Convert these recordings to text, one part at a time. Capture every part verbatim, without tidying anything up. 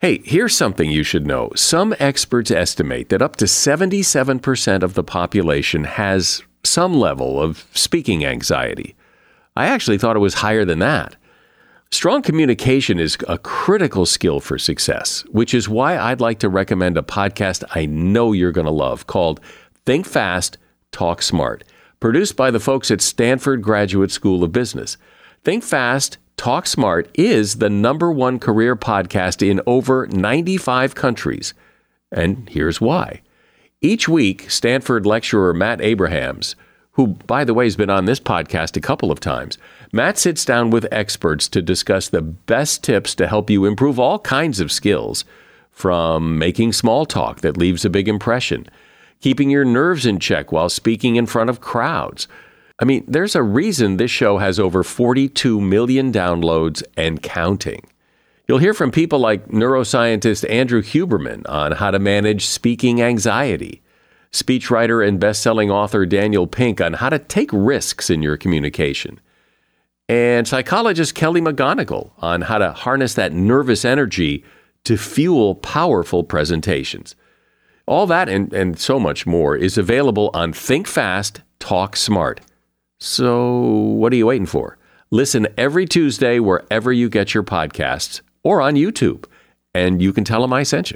Hey, here's something you should know. Some experts estimate that up to seventy-seven percent of the population has some level of speaking anxiety. I actually thought it was higher than that. Strong communication is a critical skill for success, which is why I'd like to recommend a podcast I know you're going to love called Think Fast, Talk Smart, produced by the folks at Stanford Graduate School of Business. Think Fast, Talk Smart is the number one career podcast in over ninety-five countries. And here's why. Each week, Stanford lecturer Matt Abrahams, who, by the way, has been on this podcast a couple of times, Matt sits down with experts to discuss the best tips to help you improve all kinds of skills, from making small talk that leaves a big impression, keeping your nerves in check while speaking in front of crowds. I mean, there's a reason this show has over forty-two million downloads and counting. You'll hear from people like neuroscientist Andrew Huberman on how to manage speaking anxiety, speechwriter and best-selling author Daniel Pink on how to take risks in your communication, and psychologist Kelly McGonigal on how to harness that nervous energy to fuel powerful presentations. All that and, and so much more is available on Think Fast, Talk Smart. So what are you waiting for? Listen every Tuesday wherever you get your podcasts or on YouTube, and you can tell them I sent you.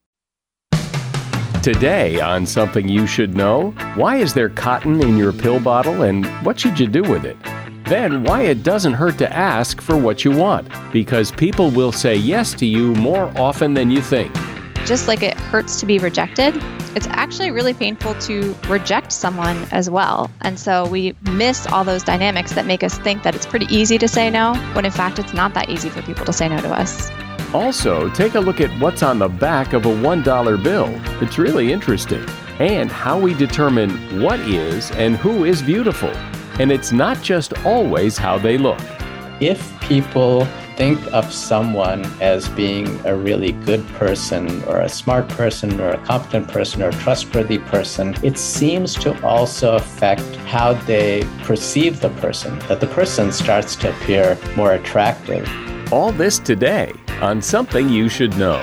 Today on Something You Should Know, why is there cotton in your pill bottle and what should you do with it? Then why it doesn't hurt to ask for what you want, because people will say yes to you more often than you think. Just like it hurts to be rejected, it's actually really painful to reject someone as well. And so we miss all those dynamics that make us think that it's pretty easy to say no, when in fact it's not that easy for people to say no to us. Also, take a look at what's on the back of a one dollar bill. It's really interesting. And how we determine what is and who is beautiful. And it's not just always how they look. If people think of someone as being a really good person or a smart person or a competent person or a trustworthy person, it seems to also affect how they perceive the person, that the person starts to appear more attractive. All this today on Something You Should Know.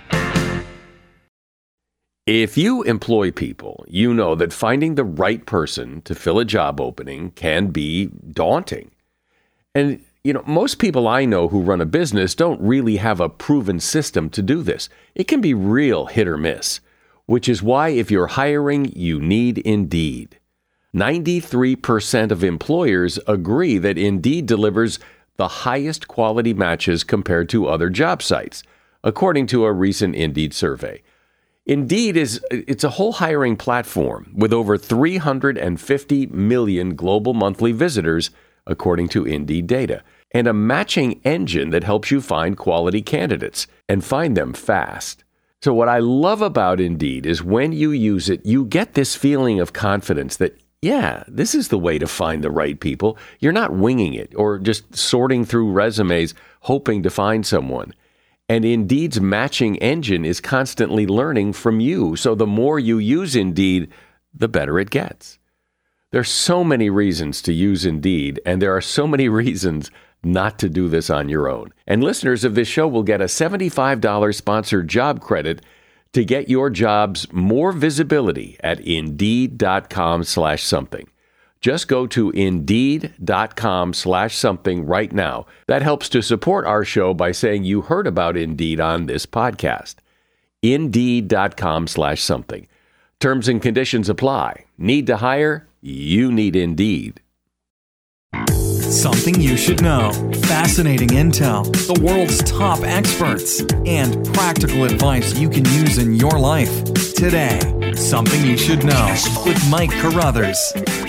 If you employ people, you know that finding the right person to fill a job opening can be daunting. And you know, most people I know who run a business don't really have a proven system to do this. It can be real hit or miss, which is why if you're hiring, you need Indeed. ninety-three percent of employers agree that Indeed delivers the highest quality matches compared to other job sites, according to a recent Indeed survey. Indeed is it's a whole hiring platform with over three hundred fifty million global monthly visitors, according to Indeed data, and a matching engine that helps you find quality candidates and find them fast. So what I love about Indeed is when you use it, you get this feeling of confidence that, yeah, this is the way to find the right people. You're not winging it or just sorting through resumes hoping to find someone. And Indeed's matching engine is constantly learning from you. So the more you use Indeed, the better it gets. There's so many reasons to use Indeed, and there are so many reasons not to do this on your own. And listeners of this show will get a seventy-five dollars sponsored job credit to get your jobs more visibility at Indeed.com slash something. Just go to Indeed.com slash something right now. That helps to support our show by saying you heard about Indeed on this podcast. Indeed.com slash something. Terms and conditions apply. Need to hire? You need Indeed. Something you should know. Fascinating intel, the world's top experts, and practical advice you can use in your life. Today, Something You Should Know with Mike Carruthers.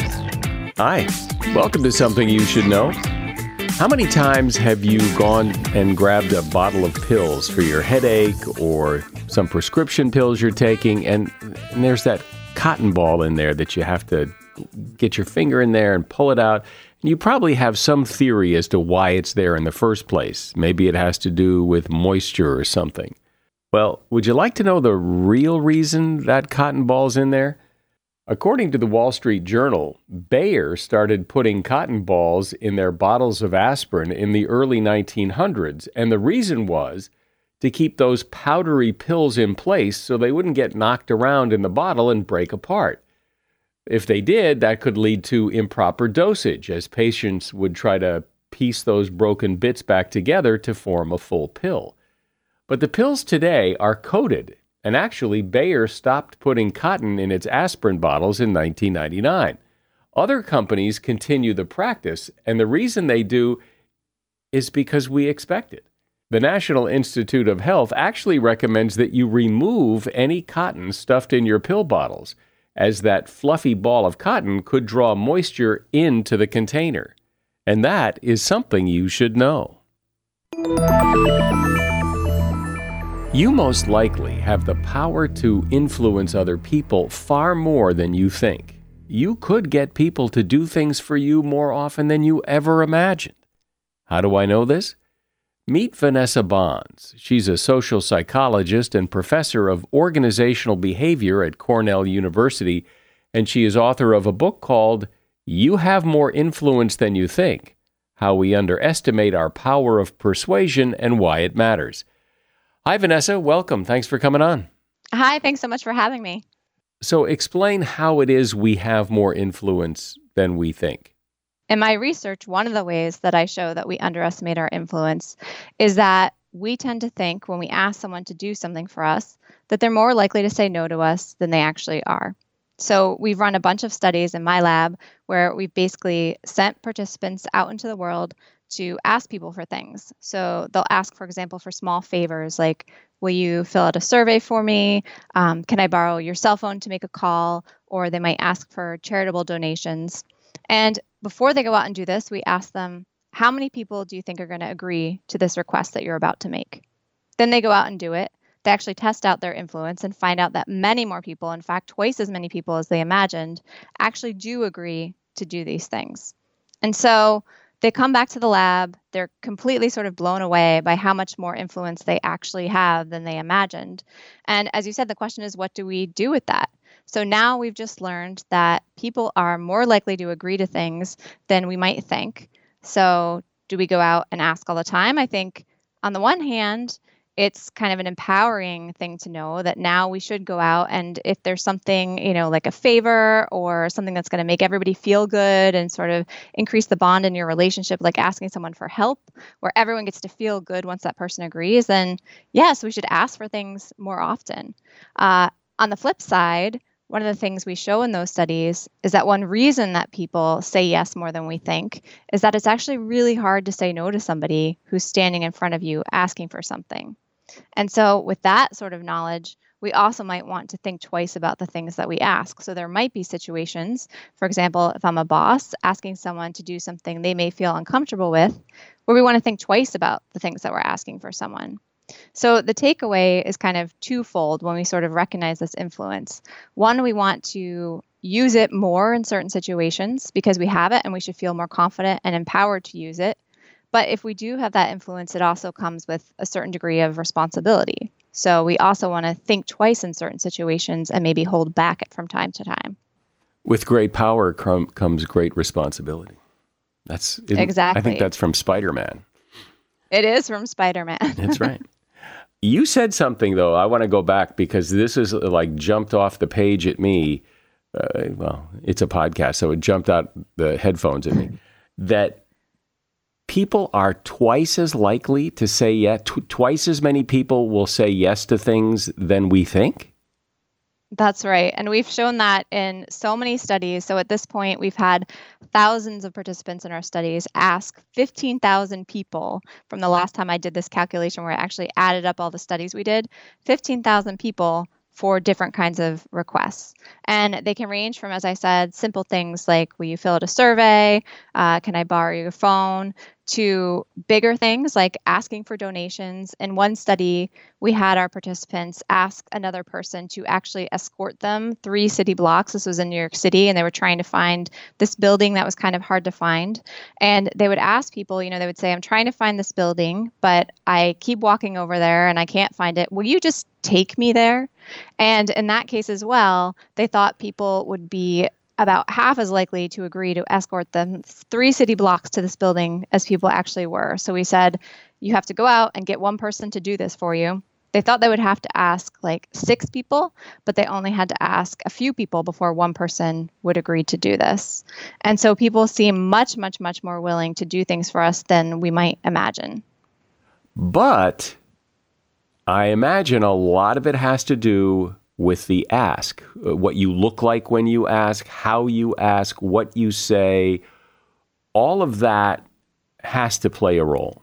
Hi, welcome to Something You Should Know. How many times have you gone and grabbed a bottle of pills for your headache or some prescription pills you're taking, and, and there's that cotton ball in there that you have to get your finger in there and pull it out? And you probably have some theory as to why it's there in the first place. Maybe it has to do with moisture or something. Well, would you like to know the real reason that cotton ball's in there? According to the Wall Street Journal, Bayer started putting cotton balls in their bottles of aspirin in the early nineteen hundreds, and the reason was to keep those powdery pills in place so they wouldn't get knocked around in the bottle and break apart. If they did, that could lead to improper dosage, as patients would try to piece those broken bits back together to form a full pill. But the pills today are coated, and actually Bayer stopped putting cotton in its aspirin bottles in nineteen ninety-nine. Other companies continue the practice, and the reason they do is because we expect it. The National Institute of Health actually recommends that you remove any cotton stuffed in your pill bottles, as that fluffy ball of cotton could draw moisture into the container. And that is something you should know. You most likely have the power to influence other people far more than you think. You could get people to do things for you more often than you ever imagined. How do I know this? Meet Vanessa Bonds. She's a social psychologist and professor of organizational behavior at Cornell University, and she is author of a book called You Have More Influence Than You Think: How We Underestimate Our Power of Persuasion and Why It Matters. Hi, Vanessa. Welcome. Thanks for coming on. Hi, thanks so much for having me. So explain how it is we have more influence than we think. In my research, one of the ways that I show that we underestimate our influence is that we tend to think when we ask someone to do something for us that they're more likely to say no to us than they actually are. So we've run a bunch of studies in my lab where we've basically sent participants out into the world to ask people for things. So they'll ask, for example, for small favors like, will you fill out a survey for me? Um, can I borrow your cell phone to make a call? Or they might ask for charitable donations. And before they go out and do this, we ask them, how many people do you think are going to agree to this request that you're about to make? Then they go out and do it. They actually test out their influence and find out that many more people, in fact, twice as many people as they imagined, actually do agree to do these things. And so they come back to the lab. They're completely sort of blown away by how much more influence they actually have than they imagined. And as you said, the question is, what do we do with that? So now we've just learned that people are more likely to agree to things than we might think. So do we go out and ask all the time? I think on the one hand, it's kind of an empowering thing to know that now we should go out, and if there's something, you know, like a favor or something that's going to make everybody feel good and sort of increase the bond in your relationship, like asking someone for help, where everyone gets to feel good once that person agrees, then yes, we should ask for things more often. Uh, on the flip side, one of the things we show in those studies is that one reason that people say yes more than we think is that it's actually really hard to say no to somebody who's standing in front of you asking for something. And so with that sort of knowledge, we also might want to think twice about the things that we ask. So there might be situations, for example, if I'm a boss asking someone to do something they may feel uncomfortable with, where we want to think twice about the things that we're asking for someone. So the takeaway is kind of twofold when we sort of recognize this influence. One, we want to use it more in certain situations because we have it and we should feel more confident and empowered to use it. But if we do have that influence, it also comes with a certain degree of responsibility. So we also want to think twice in certain situations and maybe hold back it from time to time. With great power com- comes great responsibility. That's exactly. I think that's from Spider-Man. It is from Spider-Man. That's right. You said something, though. I want to go back because this is like jumped off the page at me. Uh, well, it's a podcast, so it jumped out the headphones at me. That people are twice as likely to say yes. Tw- twice as many people will say yes to things than we think. That's right. And we've shown that in so many studies. So at this point, we've had thousands of participants in our studies ask fifteen thousand people from the last time I did this calculation where I actually added up all the studies we did, fifteen thousand people for different kinds of requests. And they can range from, as I said, simple things like, will you fill out a survey? Uh, can I borrow your phone? To bigger things like asking for donations. In one study, we had our participants ask another person to actually escort them three city blocks. This was in New York City, and they were trying to find this building that was kind of hard to find. And they would ask people, you know, they would say, I'm trying to find this building, but I keep walking over there and I can't find it. Will you just take me there? And in that case as well, they thought people would be about half as likely to agree to escort them three city blocks to this building as people actually were. So we said, you have to go out and get one person to do this for you. They thought they would have to ask like six people, but they only had to ask a few people before one person would agree to do this. And so people seem much, much, much more willing to do things for us than we might imagine. But I imagine a lot of it has to do with the ask, what you look like when you ask, how you ask, what you say. All of that has to play a role.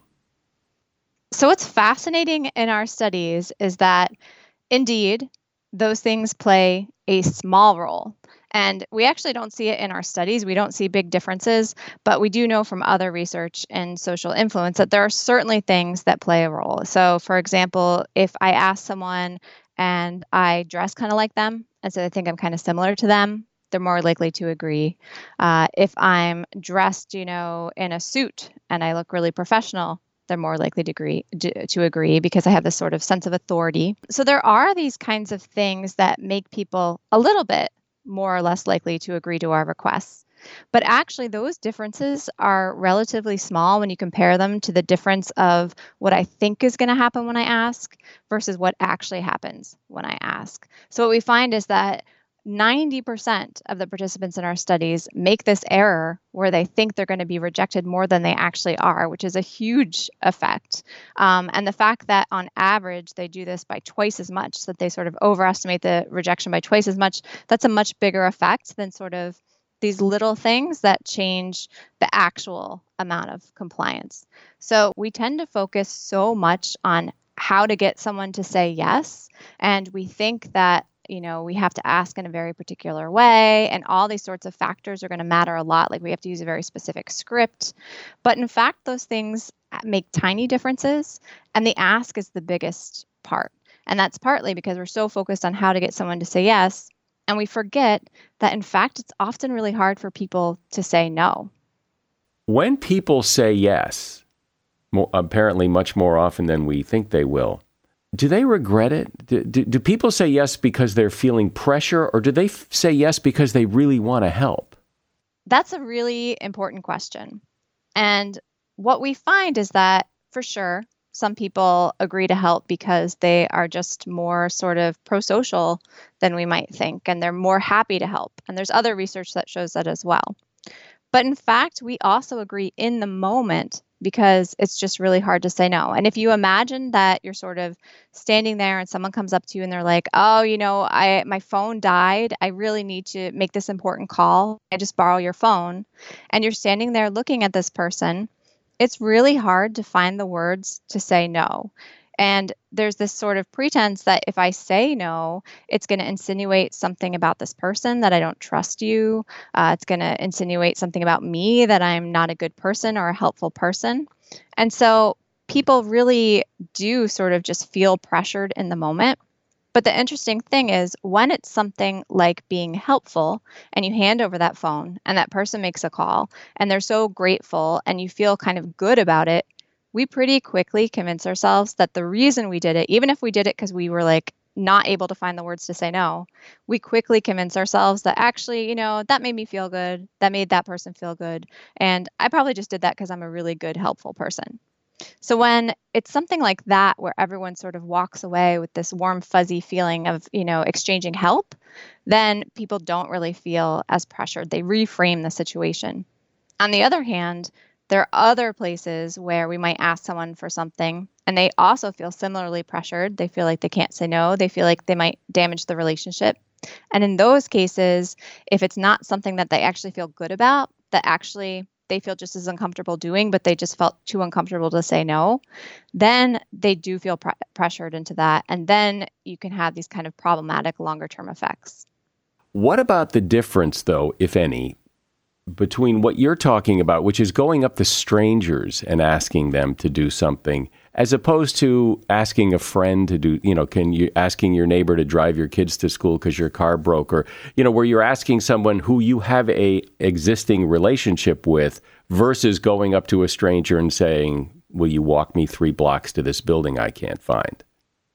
So what's fascinating in our studies is that, indeed, those things play a small role. And we actually don't see it in our studies. We don't see big differences, but we do know from other research in social influence that there are certainly things that play a role. So, for example, if I ask someone and I dress kind of like them, and so they think I'm kind of similar to them, they're more likely to agree. Uh, if I'm dressed, you know, in a suit and I look really professional, they're more likely to agree, to agree because I have this sort of sense of authority. So there are these kinds of things that make people a little bit more or less likely to agree to our requests. But actually, those differences are relatively small when you compare them to the difference of what I think is going to happen when I ask versus what actually happens when I ask. So what we find is that ninety percent of the participants in our studies make this error where they think they're going to be rejected more than they actually are, which is a huge effect. Um, and the fact that on average they do this by twice as much, that they sort of overestimate the rejection by twice as much, that's a much bigger effect than sort of these little things that change the actual amount of compliance. So we tend to focus so much on how to get someone to say yes, and we think that you know, we have to ask in a very particular way, and all these sorts of factors are going to matter a lot. Like we have to use a very specific script. But in fact, those things make tiny differences, and the ask is the biggest part. And that's partly because we're so focused on how to get someone to say yes, and we forget that, in fact, it's often really hard for people to say no. When people say yes, more, apparently much more often than we think they will, do they regret it? Do, do, do people say yes because they're feeling pressure, or do they f- say yes because they really want to help? That's a really important question. And what we find is that, for sure, some people agree to help because they are just more sort of pro-social than we might think, and they're more happy to help. And there's other research that shows that as well. But in fact, we also agree in the moment because it's just really hard to say no. And if you imagine that you're sort of standing there and someone comes up to you and they're like, oh, you know, I my phone died. I really need to make this important call. I just borrow your phone. And you're standing there looking at this person. It's really hard to find the words to say no. And there's this sort of pretense that if I say no, it's going to insinuate something about this person, that I don't trust you. Uh, it's going to insinuate something about me, that I'm not a good person or a helpful person. And so people really do sort of just feel pressured in the moment. But the interesting thing is when it's something like being helpful and you hand over that phone and that person makes a call and they're so grateful and you feel kind of good about it, we pretty quickly convince ourselves that the reason we did it, even if we did it because we were like not able to find the words to say no, we quickly convince ourselves that actually, you know, that made me feel good. That made that person feel good. And I probably just did that because I'm a really good, helpful person. So when it's something like that, where everyone sort of walks away with this warm, fuzzy feeling of, you know, exchanging help, then people don't really feel as pressured. They reframe the situation. On the other hand, there are other places where we might ask someone for something and they also feel similarly pressured. They feel like they can't say no. They feel like they might damage the relationship. And in those cases, if it's not something that they actually feel good about, that actually they feel just as uncomfortable doing, but they just felt too uncomfortable to say no, then they do feel pre- pressured into that. And then you can have these kind of problematic longer term effects. What about the difference, though, if any, between what you're talking about, which is going up to strangers and asking them to do something, as opposed to asking a friend to do, you know, can you asking your neighbor to drive your kids to school because your car broke, or, you know, where you're asking someone who you have a existing relationship with versus going up to a stranger and saying, will you walk me three blocks to this building I can't find?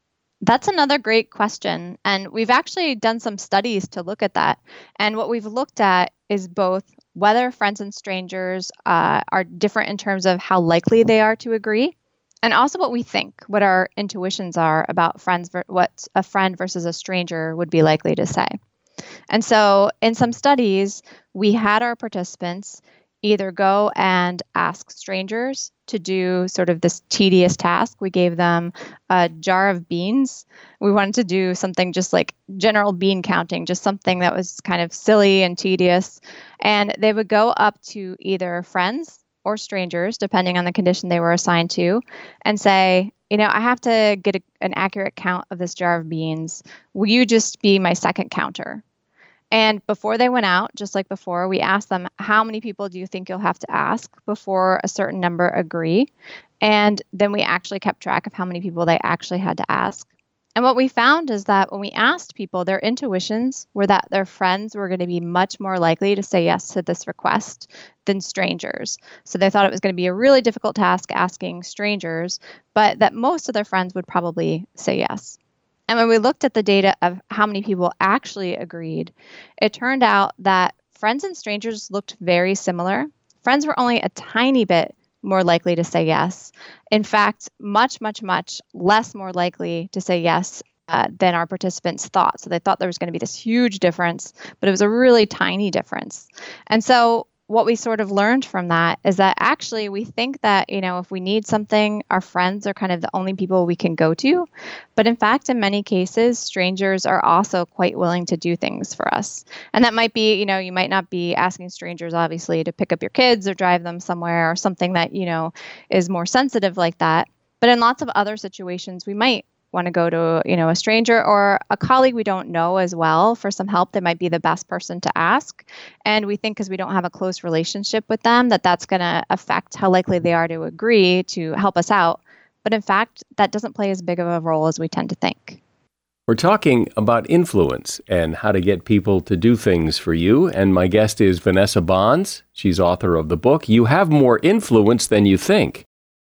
That's another great question. And we've actually done some studies to look at that. And what we've looked at is both whether friends and strangers uh, are different in terms of how likely they are to agree, and also what we think, what our intuitions are about friends, what a friend versus a stranger would be likely to say. And so in some studies, we had our participants either go and ask strangers to do sort of this tedious task. We gave them a jar of beans. We wanted to do something just like general bean counting, just something that was kind of silly and tedious. And they would go up to either friends or strangers, depending on the condition they were assigned to, and say, you know, I have to get a, an accurate count of this jar of beans. Will you just be my second counter? And before they went out, just like before, we asked them, how many people do you think you'll have to ask before a certain number agree? And then we actually kept track of how many people they actually had to ask. And what we found is that when we asked people, their intuitions were that their friends were going to be much more likely to say yes to this request than strangers. So they thought it was going to be a really difficult task asking strangers, but that most of their friends would probably say yes. And when we looked at the data of how many people actually agreed, it turned out that friends and strangers looked very similar. Friends were only a tiny bit more likely to say yes. In fact, much, much, much less more likely to say yes uh, than our participants thought. So they thought there was going to be this huge difference, but it was a really tiny difference. And so what we sort of learned from that is that actually we think that, you know, if we need something, our friends are kind of the only people we can go to. But in fact, in many cases, strangers are also quite willing to do things for us. And that might be, you know, you might not be asking strangers, obviously, to pick up your kids or drive them somewhere or something that, you know, is more sensitive like that. But in lots of other situations, we might want to go to, you know, a stranger or a colleague we don't know as well for some help. They might be the best person to ask. And we think because we don't have a close relationship with them, that that's going to affect how likely they are to agree to help us out. But in fact, that doesn't play as big of a role as we tend to think. We're talking about influence and how to get people to do things for you. And my guest is Vanessa Bohns. She's author of the book, You Have More Influence Than You Think.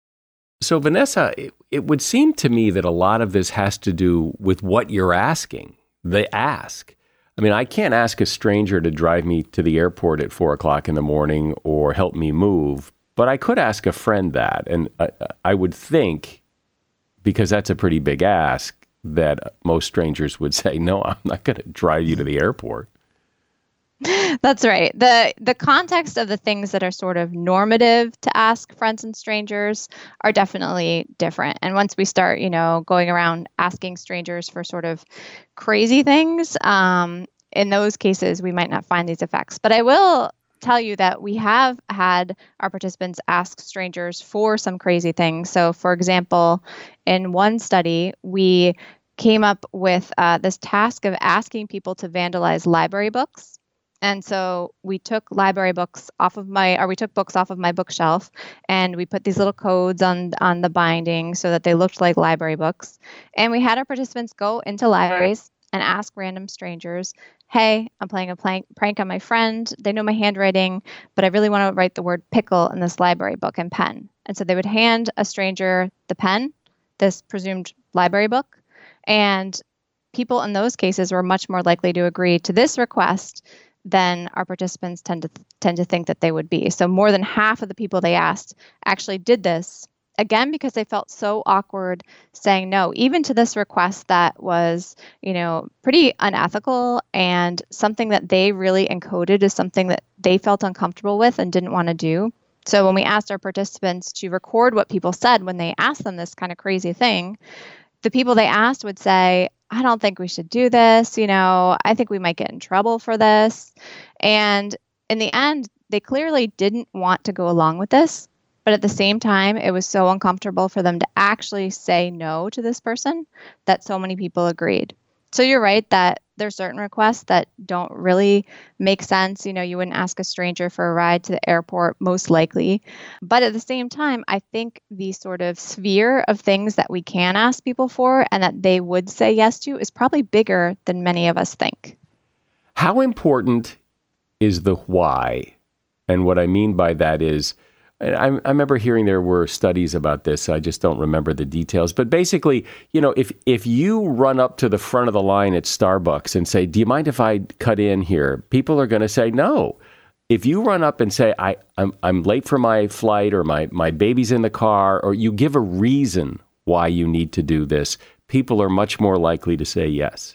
So, Vanessa, it, it would seem to me that a lot of this has to do with what you're asking, the ask. I mean, I can't ask a stranger to drive me to the airport at four o'clock in the morning or help me move, but I could ask a friend that. And I, I would think, because that's a pretty big ask, that most strangers would say, no, I'm not going to drive you to the airport. That's right. The the context of the things that are sort of normative to ask friends and strangers are definitely different. And once we start, you know, going around asking strangers for sort of crazy things, um, in those cases, we might not find these effects. But I will tell you that we have had our participants ask strangers for some crazy things. So, for example, in one study, we came up with uh, this task of asking people to vandalize library books. And so we took library books off of my, or we took books off of my bookshelf, and we put these little codes on on the binding so that they looked like library books. And we had our participants go into libraries and ask random strangers, hey, I'm playing a plank, prank on my friend. They know my handwriting, but I really want to write the word pickle in this library book and pen. And so they would hand a stranger the pen, this presumed library book, and people in those cases were much more likely to agree to this request than our participants tend to tend to think that they would be. So more than half of the people they asked actually did this, again, because they felt so awkward saying no, even to this request that was, you know, pretty unethical and something that they really encoded as something that they felt uncomfortable with and didn't want to do. So when we asked our participants to record what people said when they asked them this kind of crazy thing, the people they asked would say, I don't think we should do this. You know, I think we might get in trouble for this. And in the end, they clearly didn't want to go along with this. But at the same time, it was so uncomfortable for them to actually say no to this person that so many people agreed. So you're right that there's certain requests that don't really make sense. You know, you wouldn't ask a stranger for a ride to the airport, most likely. But at the same time, I think the sort of sphere of things that we can ask people for and that they would say yes to is probably bigger than many of us think. How important is the why? And what I mean by that is, I, I remember hearing there were studies about this. I just don't remember the details. But basically, you know, if if you run up to the front of the line at Starbucks and say, do you mind if I cut in here? People are going to say no. If you run up and say, I, I'm I'm late for my flight, or my, my baby's in the car, or you give a reason why you need to do this, people are much more likely to say yes.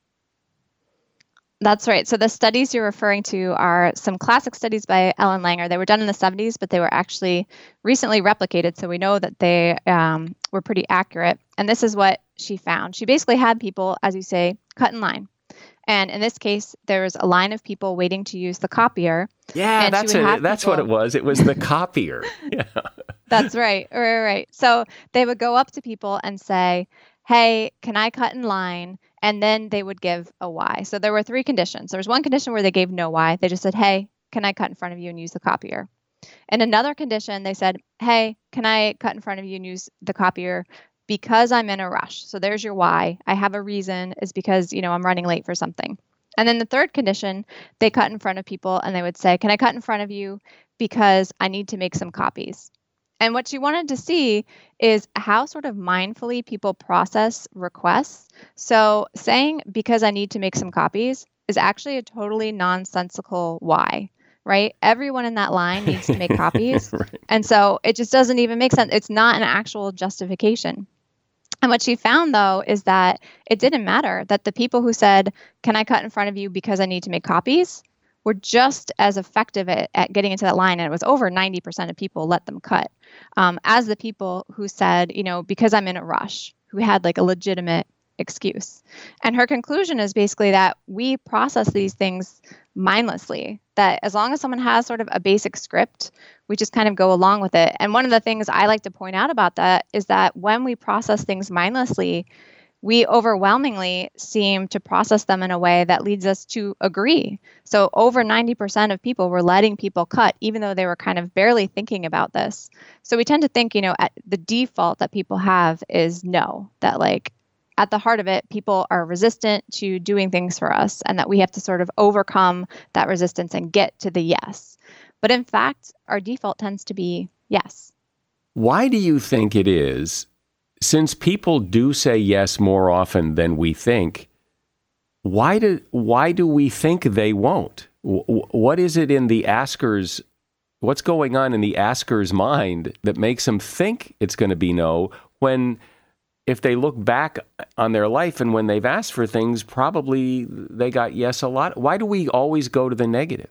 That's right. So the studies you're referring to are some classic studies by Ellen Langer. They were done in the seventies, but they were actually recently replicated. So we know that they um, were pretty accurate. And this is what she found. She basically had people, as you say, cut in line. And in this case, there was a line of people waiting to use the copier. Yeah, that's it. That's people... what it was. It was the copier. Yeah. That's right. Right, right. So they would go up to people and say, hey, can I cut in line? And then they would give a why. So there were three conditions. There was one condition where they gave no why. They just said, hey, can I cut in front of you and use the copier? And another condition, they said, hey, can I cut in front of you and use the copier because I'm in a rush? So there's your why. I have a reason. It's because, you know, I'm running late for something. And then the third condition, they cut in front of people and they would say, can I cut in front of you because I need to make some copies? And what she wanted to see is how sort of mindfully people process requests. So saying, because I need to make some copies, is actually a totally nonsensical why, right? Everyone in that line needs to make copies. Right. And so it just doesn't even make sense. It's not an actual justification. And what she found, though, is that it didn't matter, that the people who said, can I cut in front of you because I need to make copies, were just as effective at, at getting into that line. And it was over ninety percent of people let them cut, um, as the people who said, you know, because I'm in a rush, who had like a legitimate excuse. And her conclusion is basically that we process these things mindlessly, that as long as someone has sort of a basic script, we just kind of go along with it. And one of the things I like to point out about that is that when we process things mindlessly, we overwhelmingly seem to process them in a way that leads us to agree. So over ninety percent of people were letting people cut, even though they were kind of barely thinking about this. So we tend to think, you know, at the default that people have is no, that like at the heart of it, people are resistant to doing things for us and that we have to sort of overcome that resistance and get to the yes. But in fact, our default tends to be yes. Why do you think it is? Since people do say yes more often than we think, why do why do we think they won't? W- what is it in the asker's, what's going on in the asker's mind that makes them think it's going to be no, when if they look back on their life and when they've asked for things, probably they got yes a lot? Why do we always go to the negative?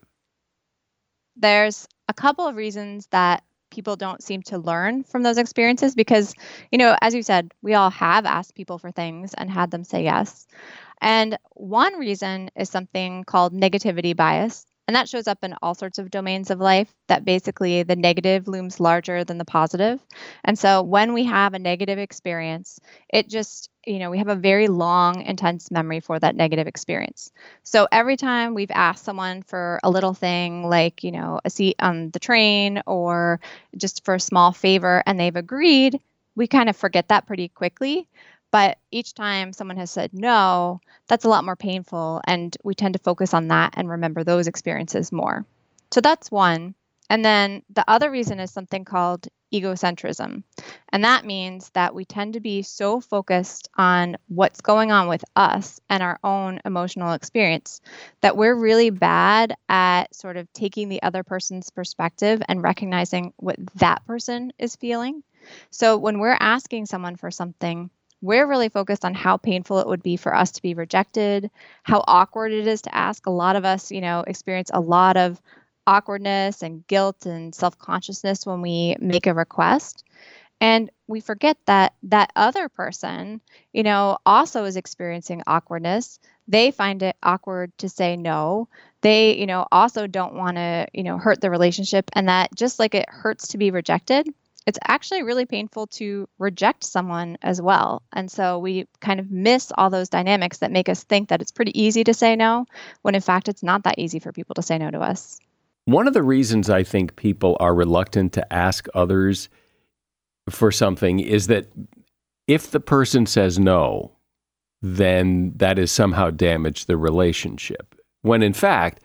There's a couple of reasons that people don't seem to learn from those experiences because, you know, as you said, we all have asked people for things and had them say yes. And one reason is something called negativity bias. And that shows up in all sorts of domains of life, that basically the negative looms larger than the positive. And so when we have a negative experience, it just, you know, we have a very long, intense memory for that negative experience. So every time we've asked someone for a little thing like, you know, a seat on the train or just for a small favor and they've agreed, we kind of forget that pretty quickly. But each time someone has said no, that's a lot more painful. And we tend to focus on that and remember those experiences more. So that's one. And then the other reason is something called egocentrism. And that means that we tend to be so focused on what's going on with us and our own emotional experience that we're really bad at sort of taking the other person's perspective and recognizing what that person is feeling. So when we're asking someone for something, we're really focused on how painful it would be for us to be rejected, how awkward it is to ask. A lot of us, you know, experience a lot of awkwardness and guilt and self-consciousness when we make a request. And we forget that that other person, you know, also is experiencing awkwardness. They find it awkward to say no. They, you know, also don't want to, you know, hurt the relationship. And that just like it hurts to be rejected, it's actually really painful to reject someone as well. And so we kind of miss all those dynamics that make us think that it's pretty easy to say no, when in fact it's not that easy for people to say no to us. One of the reasons I think people are reluctant to ask others for something is that if the person says no, then that has somehow damaged the relationship. When in fact,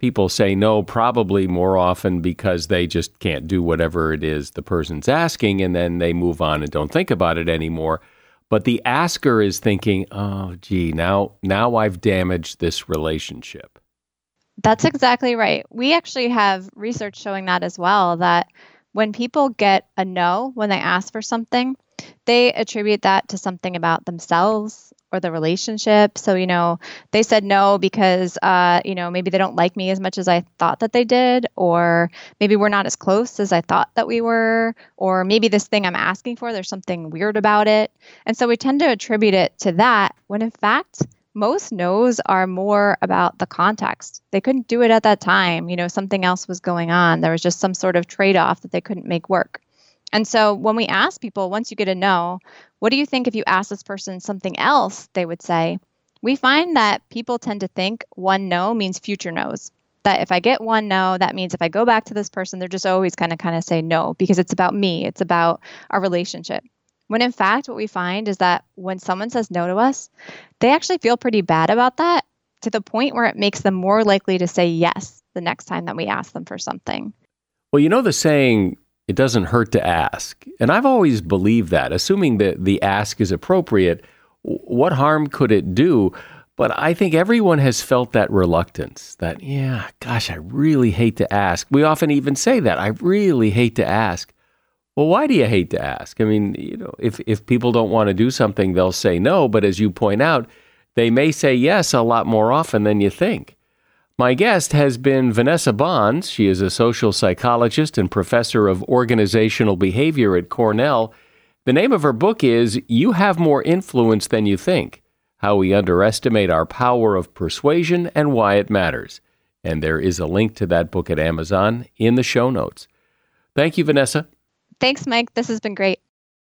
People say no probably more often because they just can't do whatever it is the person's asking, and then they move on and don't think about it anymore. But the asker is thinking, oh, gee, now, now I've damaged this relationship. That's exactly right. We actually have research showing that as well, that when people get a no when they ask for something, they attribute that to something about themselves or the relationship. So, you know, they said no because, uh, you know, maybe they don't like me as much as I thought that they did, or maybe we're not as close as I thought that we were, or maybe this thing I'm asking for, there's something weird about it. And so we tend to attribute it to that, when in fact, most no's are more about the context. They couldn't do it at that time. You know, something else was going on. There was just some sort of trade-off that they couldn't make work. And so when we ask people, once you get a no, what do you think if you ask this person something else, they would say? We find that people tend to think one no means future no's. That if I get one no, that means if I go back to this person, they're just always going to kind of say no because it's about me. It's about our relationship. When in fact, what we find is that when someone says no to us, they actually feel pretty bad about that, to the point where it makes them more likely to say yes the next time that we ask them for something. Well, you know the saying, it doesn't hurt to ask. And I've always believed that, assuming that the ask is appropriate, what harm could it do? But I think everyone has felt that reluctance, that, yeah, gosh, I really hate to ask. We often even say that, I really hate to ask. Well, why do you hate to ask? I mean, you know, if, if people don't want to do something, they'll say no. But as you point out, they may say yes a lot more often than you think. My guest has been Vanessa Bohns. She is a social psychologist and professor of organizational behavior at Cornell. The name of her book is You Have More Influence Than You Think: How We Underestimate Our Power of Persuasion and Why It Matters. And there is a link to that book at Amazon in the show notes. Thank you, Vanessa. Thanks, Mike. This has been great.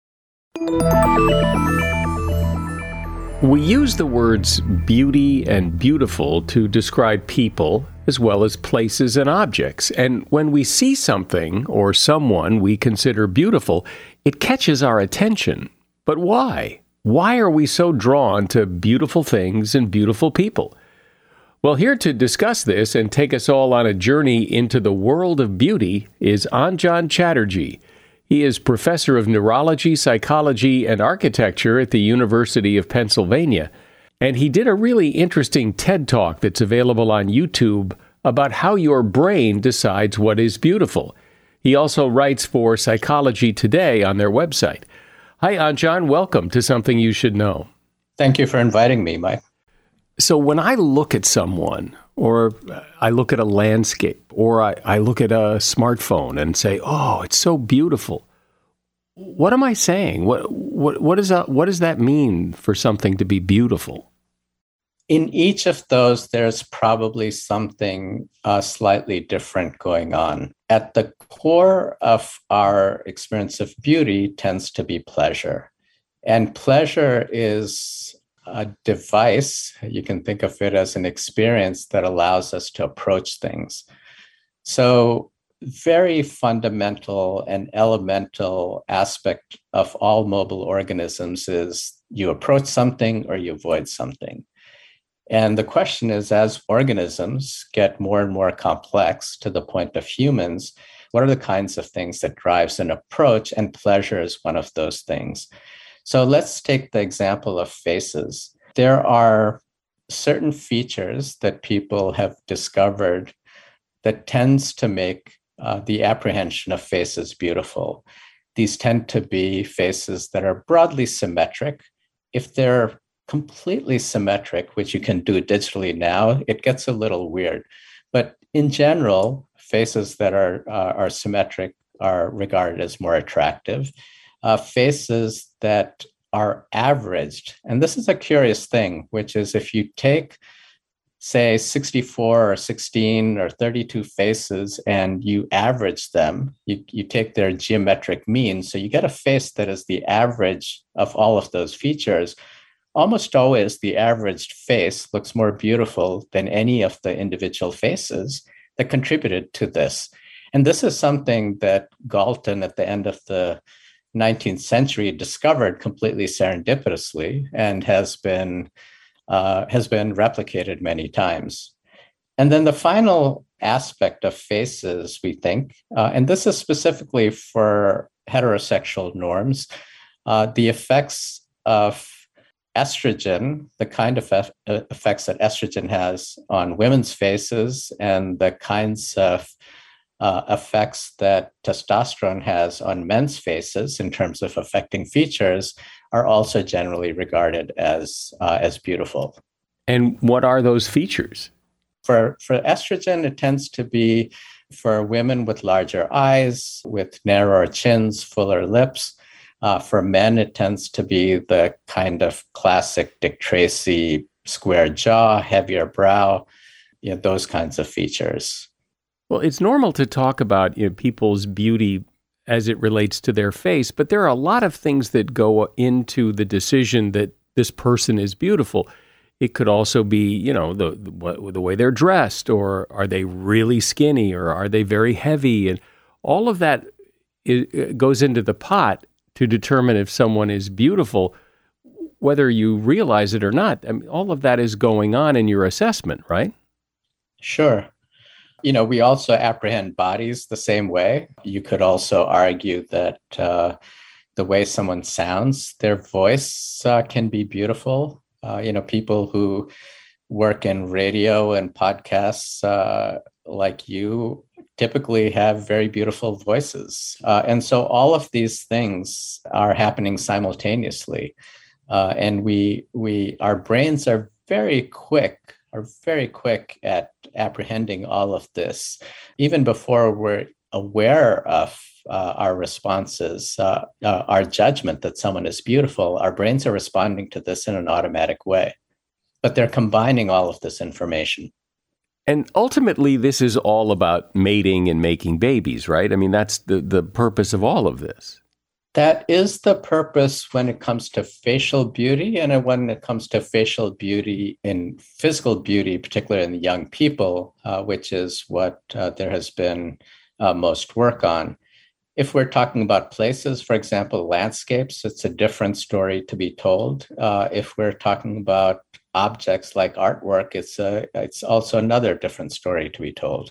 We use the words beauty and beautiful to describe people as well as places and objects. And when we see something or someone we consider beautiful, it catches our attention. But why? Why are we so drawn to beautiful things and beautiful people? Well, here to discuss this and take us all on a journey into the world of beauty is Anjan Chatterjee. He is professor of neurology, psychology, and architecture at the University of Pennsylvania. And he did a really interesting TED Talk that's available on YouTube about how your brain decides what is beautiful. He also writes for Psychology Today on their website. Hi, Anjan. Welcome to Something You Should Know. Thank you for inviting me, Mike. So when I look at someone, or I look at a landscape, or I, I look at a smartphone and say, oh, it's so beautiful, what am I saying? What what what is that, what does that mean for something to be beautiful? In each of those, there's probably something uh, slightly different going on. At the core of our experience of beauty tends to be pleasure. And pleasure is a device, you can think of it as an experience that allows us to approach things. So very fundamental and elemental aspect of all mobile organisms is you approach something or you avoid something. And the question is, as organisms get more and more complex to the point of humans, what are the kinds of things that drives an approach? And pleasure is one of those things. So let's take the example of faces. There are certain features that people have discovered that tends to make uh, the apprehension of faces beautiful. These tend to be faces that are broadly symmetric. If they're completely symmetric, which you can do digitally now, it gets a little weird. But in general, faces that are, uh, are symmetric are regarded as more attractive. Uh, faces that are averaged, and this is a curious thing, which is if you take, say, sixty-four or sixteen or thirty-two faces and you average them, you, you take their geometric mean, so you get a face that is the average of all of those features. Almost always the averaged face looks more beautiful than any of the individual faces that contributed to this. And this is something that Galton at the end of the nineteenth century discovered completely serendipitously and has been uh, has been replicated many times. And then the final aspect of faces, we think, uh, and this is specifically for heterosexual norms, uh, the effects of estrogen, the kind of eff- effects that estrogen has on women's faces, and the kinds of uh, effects that testosterone has on men's faces in terms of affecting features are also generally regarded as uh, as beautiful. And what are those features? For, for estrogen, it tends to be for women with larger eyes, with narrower chins, fuller lips. Uh, for men, it tends to be the kind of classic Dick Tracy square jaw, heavier brow, you know, those kinds of features. Well, it's normal to talk about, you know, people's beauty as it relates to their face, but there are a lot of things that go into the decision that this person is beautiful. It could also be, you know, the, the the way they're dressed, or are they really skinny, or are they very heavy? And all of that is, goes into the pot to determine if someone is beautiful, whether you realize it or not. I mean, all of that is going on in your assessment, right? Sure. You know, we also apprehend bodies the same way. You could also argue that uh, the way someone sounds, their voice uh, can be beautiful. Uh, you know, people who work in radio and podcasts uh, like you typically have very beautiful voices. Uh, and so all of these things are happening simultaneously. Uh, and we, we, our brains are very quick, are very quick at apprehending all of this, even before we're aware of uh, our responses, uh, uh, our judgment that someone is beautiful. Our brains are responding to this in an automatic way, but they're combining all of this information. And ultimately, this is all about mating and making babies, right? I mean, that's the, the purpose of all of this. That is the purpose when it comes to facial beauty, and when it comes to facial beauty in physical beauty, particularly in young people, uh, which is what uh, there has been uh, most work on. If we're talking about places, for example, landscapes, it's a different story to be told. Uh, if we're talking about objects like artwork, it's a, it's also another different story to be told.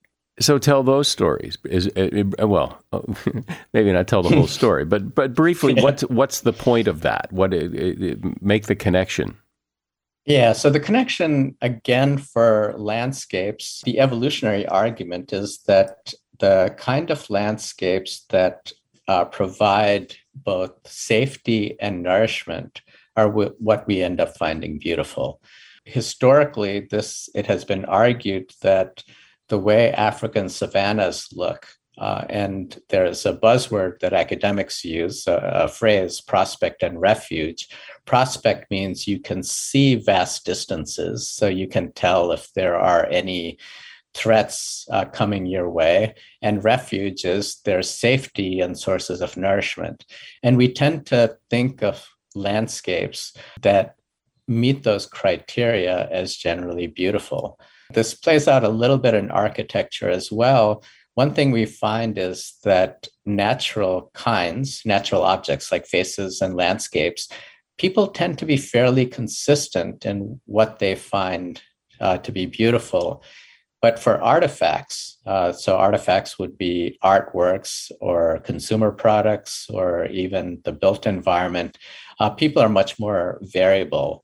So tell those stories. Is uh, well, maybe not tell the whole story, but but briefly, yeah. what's what's the point of that? What it, it, make the connection? Yeah. So the connection again for landscapes, the evolutionary argument is that the kind of landscapes that uh, provide both safety and nourishment are w- what we end up finding beautiful. Historically, this it has been argued that the way African savannas look, uh, and there's a buzzword that academics use, a, a phrase, prospect and refuge. Prospect means you can see vast distances, so you can tell if there are any threats uh, coming your way, and refuge is there's safety and sources of nourishment. And we tend to think of landscapes that meet those criteria as generally beautiful. This plays out a little bit in architecture as well. One thing we find is that natural kinds, natural objects like faces and landscapes, people tend to be fairly consistent in what they find uh, to be beautiful. But for artifacts, uh, so artifacts would be artworks or consumer products or even the built environment, uh, people are much more variable.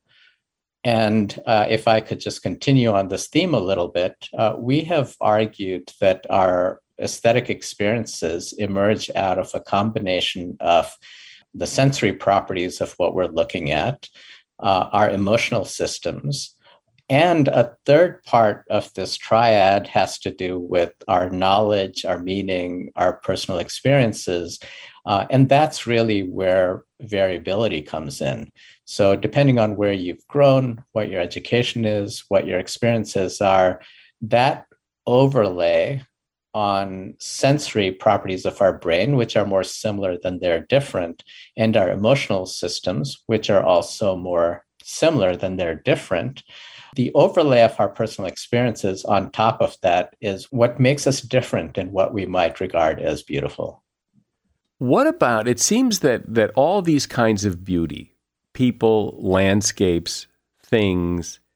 And uh, if I could just continue on this theme a little bit, uh, we have argued that our aesthetic experiences emerge out of a combination of the sensory properties of what we're looking at, uh, our emotional systems, and a third part of this triad has to do with our knowledge, our meaning, our personal experiences. Uh, and that's really where variability comes in. So depending on where you've grown, what your education is, what your experiences are, that overlay on sensory properties of our brain, which are more similar than they're different, and our emotional systems, which are also more similar than they're different, the overlay of our personal experiences on top of that is what makes us different in what we might regard as beautiful. What about, it seems that that all these kinds of beauty, people, landscapes, things,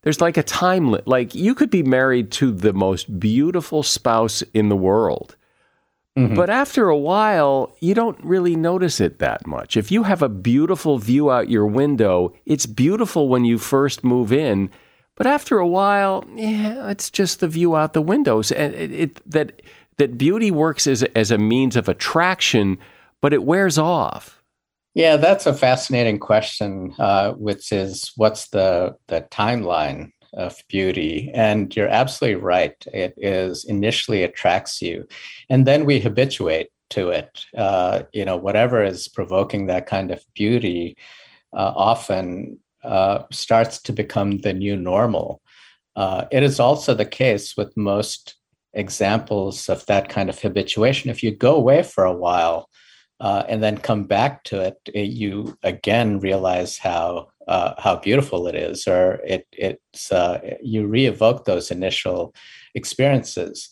there's like a time limit. Like you could be married to the most beautiful spouse in the world. Mm-hmm. But after a while, you don't really notice it that much. If you have a beautiful view out your window, it's beautiful when you first move in. But after a while, yeah, it's just the view out the windows. And it, it, that that beauty works as, as a means of attraction, but it wears off. Yeah, that's a fascinating question, uh, which is what's the, the timeline of beauty? And you're absolutely right. It is initially attracts you, and then we habituate to it. Uh, you know, whatever is provoking that kind of beauty uh, often uh, starts to become the new normal. Uh, it is also the case with most examples of that kind of habituation. If you go away for a while uh, and then come back to it, it you again realize how uh, how beautiful it is, or it it's uh, you re-evoke those initial experiences.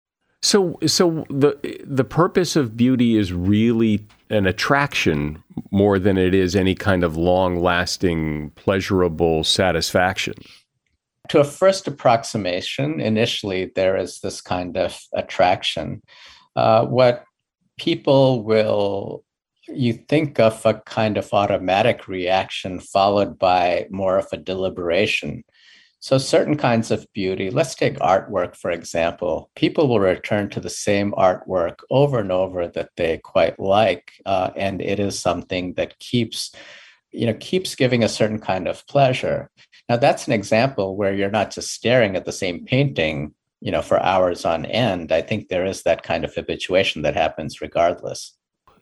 So, so the the purpose of beauty is really an attraction more than it is any kind of long-lasting, pleasurable satisfaction. To a first approximation, initially, there is this kind of attraction. Uh, what people will, you think of a kind of automatic reaction followed by more of a deliberation. So certain kinds of beauty, let's take artwork, for example. People will return to the same artwork over and over that they quite like, uh, and it is something that keeps you know, keeps giving a certain kind of pleasure. Now, that's an example where you're not just staring at the same painting, you know, for hours on end. I think there is that kind of habituation that happens regardless.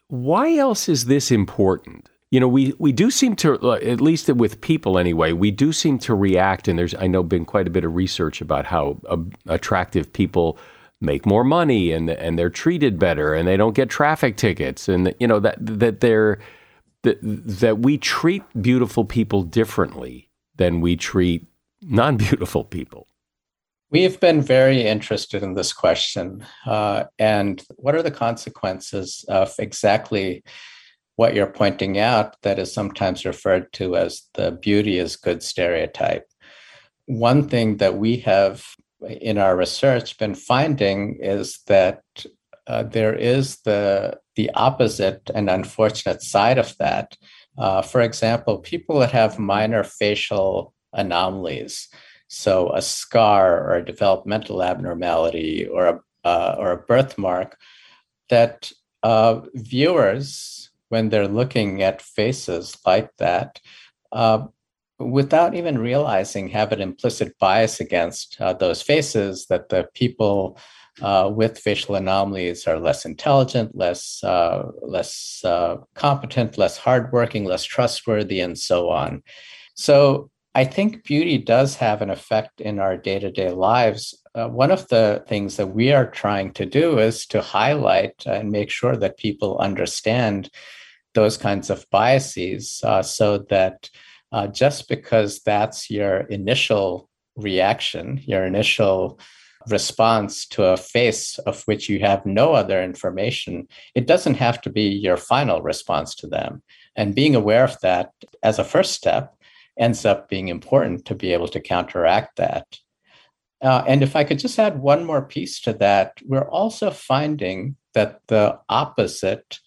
Why else is this important? You know, we, we do seem to, at least with people anyway, we do seem to react, and there's, I know, been quite a bit of research about how uh, attractive people make more money, and and they're treated better, and they don't get traffic tickets, and, you know, that that they're, That, that we treat beautiful people differently than we treat non-beautiful people. We've been very interested in this question. Uh, and what are the consequences of exactly what you're pointing out that is sometimes referred to as the beauty is good stereotype? One thing that we have in our research been finding is that Uh, there is the the opposite and unfortunate side of that. Uh, for example, people that have minor facial anomalies, so a scar or a developmental abnormality or a uh, or a birthmark, that uh, viewers, when they're looking at faces like that, uh, without even realizing, have an implicit bias against uh, those faces, that the people Uh, with facial anomalies are less intelligent, less uh, less uh, competent, less hardworking, less trustworthy, and so on. So I think beauty does have an effect in our day-to-day lives. Uh, one of the things that we are trying to do is to highlight and make sure that people understand those kinds of biases, uh, so that uh, just because that's your initial reaction, your initial response to a face of which you have no other information, it doesn't have to be your final response to them. And being aware of that as a first step ends up being important to be able to counteract that. Uh, and if I could just add one more piece to that, we're also finding that the opposite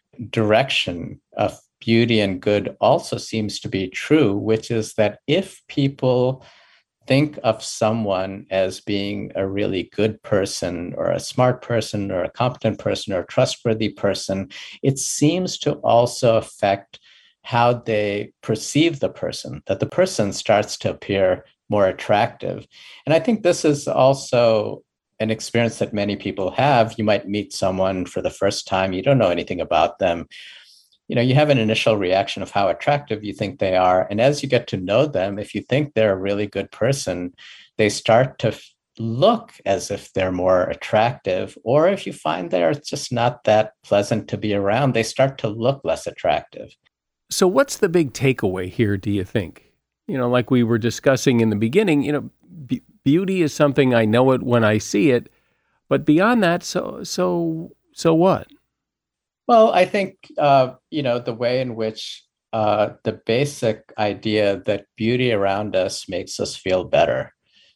direction of beauty and good also seems to be true, which is that if people think of someone as being a really good person or a smart person or a competent person or a trustworthy person, it seems to also affect how they perceive the person, that the person starts to appear more attractive. And I think this is also an experience that many people have. You might meet someone for the first time, you don't know anything about them. You know, you have an initial reaction of how attractive you think they are. And as you get to know them, if you think they're a really good person, they start to f- look as if they're more attractive. Or if you find they're just not that pleasant to be around, they start to look less attractive. So what's the big takeaway here, do you think? You know, like we were discussing in the beginning, you know, be- beauty is something, I know it when I see it. But beyond that, so so so what? Well, I think, uh, you know, the way in which uh, the basic idea that beauty around us makes us feel better.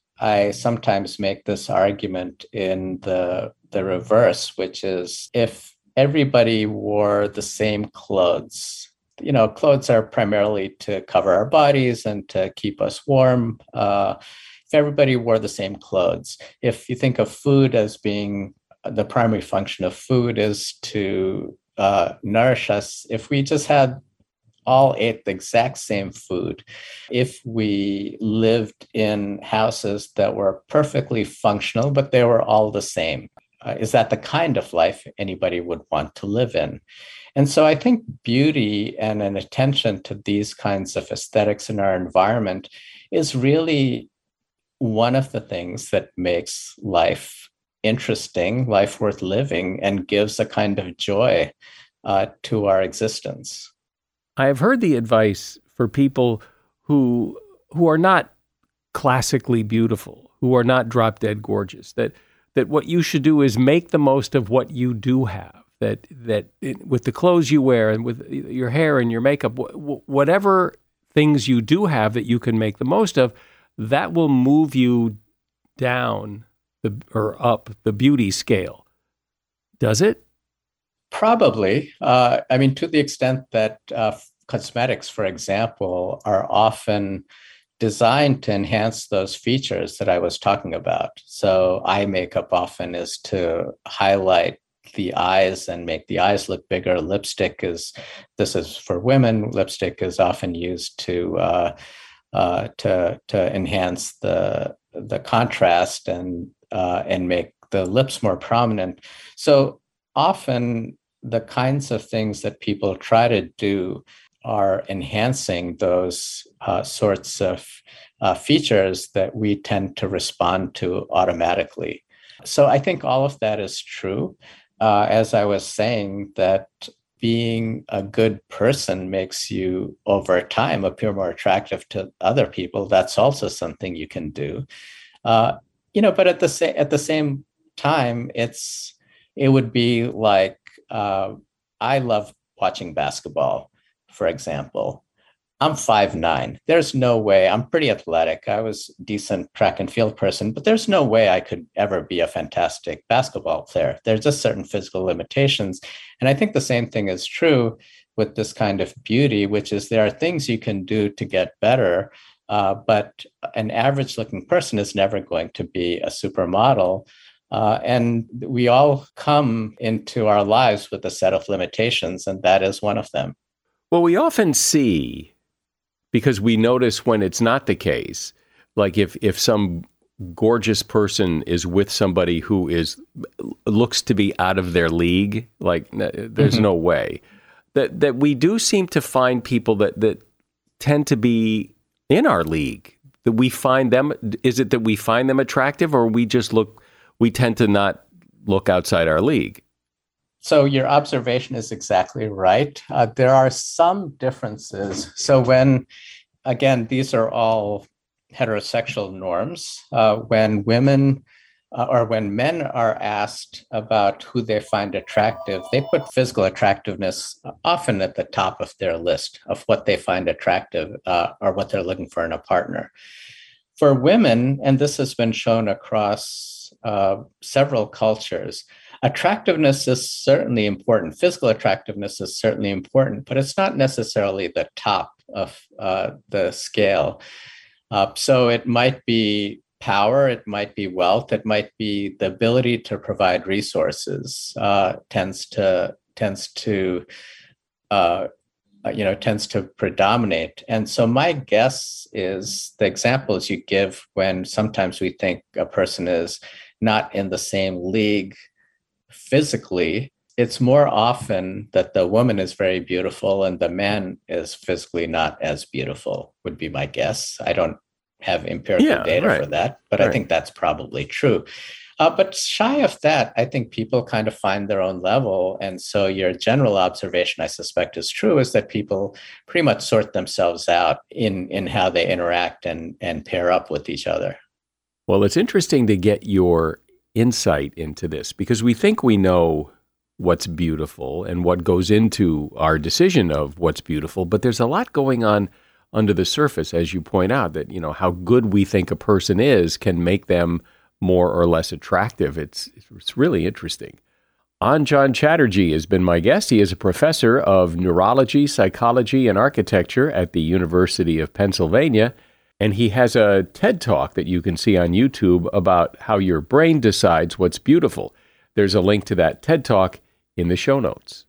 I sometimes make this argument in the the reverse, which is if everybody wore the same clothes, you know, clothes are primarily to cover our bodies and to keep us warm. Uh, if everybody wore the same clothes, if you think of food as being the primary function of food is to uh, nourish us, if we just had all ate the exact same food, if we lived in houses that were perfectly functional, but they were all the same, uh, is that the kind of life anybody would want to live in? And so I think beauty and an attention to these kinds of aesthetics in our environment is really one of the things that makes life interesting, life worth living, and gives a kind of joy uh, to our existence. I have heard the advice for people who who are not classically beautiful, who are not drop dead gorgeous, that that what you should do is make the most of what you do have. That that it, with the clothes you wear and with your hair and your makeup, wh- whatever things you do have that you can make the most of, that will move you down the or up the beauty scale. Does it? Probably. Uh, I mean, to the extent that uh, cosmetics, for example, are often designed to enhance those features that I was talking about. So eye makeup often is to highlight the eyes and make the eyes look bigger. Lipstick is, this is for women, lipstick is often used to uh, uh, to to enhance the the contrast and uh, and make the lips more prominent. So often the kinds of things that people try to do are enhancing those uh, sorts of uh, features that we tend to respond to automatically. So I think all of that is true. Uh, as I was saying, that being a good person makes you over time appear more attractive to other people. That's also something you can do. Uh, you know, but at the same at the same time, it's it would be like uh, I love watching basketball, for example. I'm five nine. There's no way. I'm pretty athletic. I was a decent track and field person, but there's no way I could ever be a fantastic basketball player. There's just certain physical limitations. And I think the same thing is true with this kind of beauty, which is there are things you can do to get better, uh, but an average looking person is never going to be a supermodel. Uh, and we all come into our lives with a set of limitations, and that is one of them. Well, we often see, because we notice when it's not the case, like if, if some gorgeous person is with somebody who is looks to be out of their league, like there's mm-hmm. no way, that that we do seem to find people that, that tend to be in our league, that we find them, is it that we find them attractive, or we just look, we tend to not look outside our league? So your observation is exactly right. Uh, there are some differences. So when, again, these are all heterosexual norms. Uh, when women uh, or when men are asked about who they find attractive, they put physical attractiveness often at the top of their list of what they find attractive uh, or what they're looking for in a partner. For women, and this has been shown across uh, several cultures, attractiveness is certainly important. Physical attractiveness is certainly important, but it's not necessarily the top of uh, the scale. Uh, so it might be power, it might be wealth, it might be the ability to provide resources. Uh, tends to tends to uh, you know tends to predominate. And so my guess is the examples you give when sometimes we think a person is not in the same league physically, it's more often that the woman is very beautiful and the man is physically not as beautiful, would be my guess. I don't have empirical yeah, data right. for that, but right. I think that's probably true. Uh, but shy of that, I think people kind of find their own level. And so your general observation, I suspect, is true, is that people pretty much sort themselves out in, in how they interact and, and pair up with each other. Well, it's interesting to get your insight into this, because we think we know what's beautiful and what goes into our decision of what's beautiful, but there's a lot going on under the surface, as you point out, that, you know, how good we think a person is can make them more or less attractive. It's, it's really interesting. Anjan Chatterjee has been my guest. He is a professor of neurology, psychology, and architecture at the University of Pennsylvania, and he has a TED Talk that you can see on YouTube about how your brain decides what's beautiful. There's a link to that TED Talk in the show notes.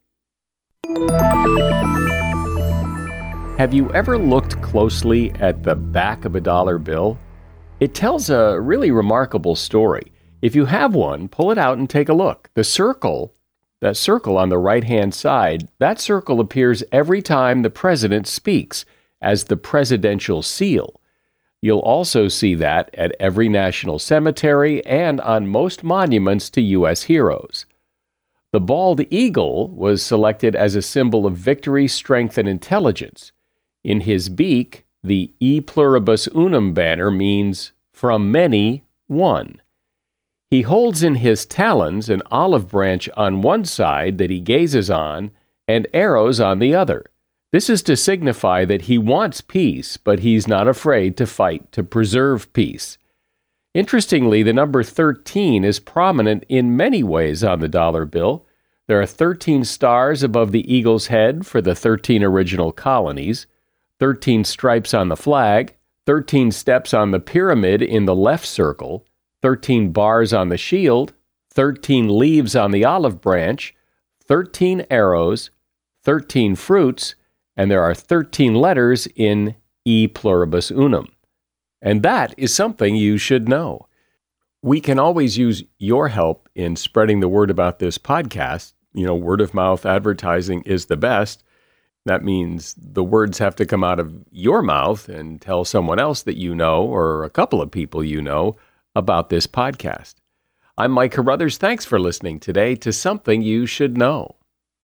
Have you ever looked closely at the back of a dollar bill? It tells a really remarkable story. If you have one, pull it out and take a look. The circle, that circle on the right-hand side, that circle appears every time the president speaks as the presidential seal. You'll also see that at every national cemetery and on most monuments to U S heroes. The bald eagle was selected as a symbol of victory, strength, and intelligence. In his beak, the E pluribus unum banner means from many, one. He holds in his talons an olive branch on one side that he gazes on and arrows on the other. This is to signify that he wants peace, but he's not afraid to fight to preserve peace. Interestingly, the number thirteen is prominent in many ways on the dollar bill. There are thirteen stars above the eagle's head for the thirteen original colonies, thirteen stripes on the flag, thirteen steps on the pyramid in the left circle, thirteen bars on the shield, thirteen leaves on the olive branch, thirteen arrows, thirteen fruits, and there are thirteen letters in E pluribus unum. And that is something you should know. We can always use your help in spreading the word about this podcast. You know, word of mouth advertising is the best. That means the words have to come out of your mouth and tell someone else that you know, or a couple of people you know, about this podcast. I'm Mike Carruthers. Thanks for listening today to Something You Should Know.